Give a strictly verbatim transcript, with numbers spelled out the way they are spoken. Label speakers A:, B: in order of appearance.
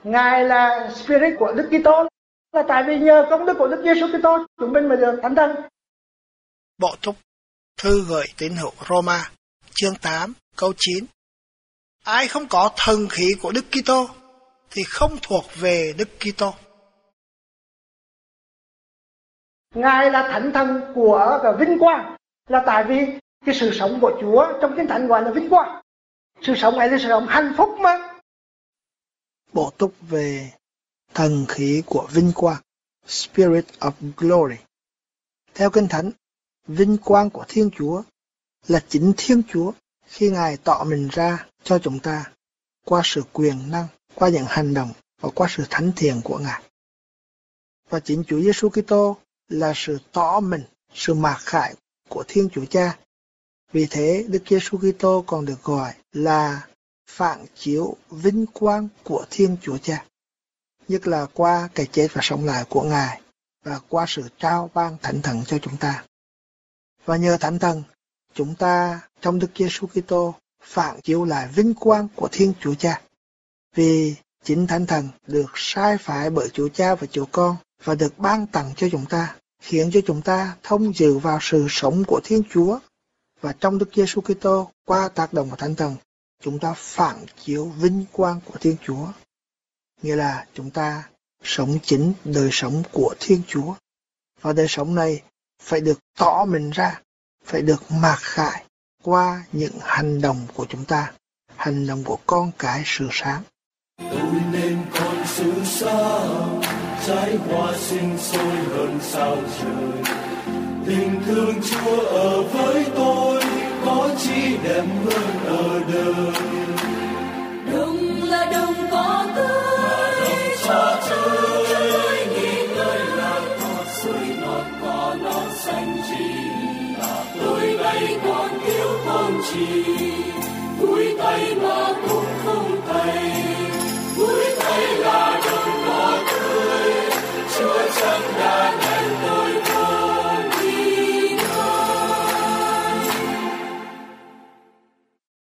A: Ngài là Spirit của Đức Kitô, là tại vì nhờ công đức của Đức Giêsu Kitô chúng mình mới được thánh thần.
B: Bộ thúc thư gửi tín hữu Roma chương tám câu chín. Ai không có thần khí của Đức Kitô thì không thuộc về Đức Kitô.
A: Ngài là thánh thần của cả vinh quang, là tại vì cái sự sống của Chúa trong Kinh Thánh gọi là vinh quang. Sự sống này là sự sống hạnh phúc mà.
B: Bổ túc về thần khí của vinh quang, Spirit of Glory. Theo Kinh Thánh, vinh quang của Thiên Chúa là chính Thiên Chúa khi Ngài tỏ mình ra cho chúng ta qua sự quyền năng, qua những hành động và qua sự thánh thiện của Ngài. Và chính Chúa Giêsu Kitô là sự tỏ mình, sự mạc khải của Thiên Chúa Cha. Vì thế, Đức Giêsu Kitô còn được gọi là phản chiếu vinh quang của Thiên Chúa Cha, nhất là qua cái chết và sống lại của Ngài và qua sự trao ban thánh thần cho chúng ta. Và nhờ thánh thần, chúng ta trong Đức Giêsu Kitô phản chiếu lại vinh quang của Thiên Chúa Cha. Vì chính thánh thần được sai phái bởi Chúa Cha và Chúa Con và được ban tặng cho chúng ta, khiến cho chúng ta thông dự vào sự sống của Thiên Chúa. Và trong Đức Giêsu Kitô qua tác động của thánh thần, chúng ta phản chiếu vinh quang của Thiên Chúa. Nghĩa là chúng ta sống chính đời sống của Thiên Chúa. Và đời sống này phải được tỏ mình ra, phải được mạc khải qua những hành động của chúng ta, hành động của con cái sự sáng.
C: Tôi nên con sự sáng, trái hoa sinh sôi hơn sao trời. Tình thương Chúa ở với tôi, có chi đẹp hơn ở đời.
D: Đồng là đồng có tươi, cho trời nghỉ ngơi là có suối ngọt có non xanh chi. Tôi đây còn thiếu con chi, vui tay mà cũng không thay.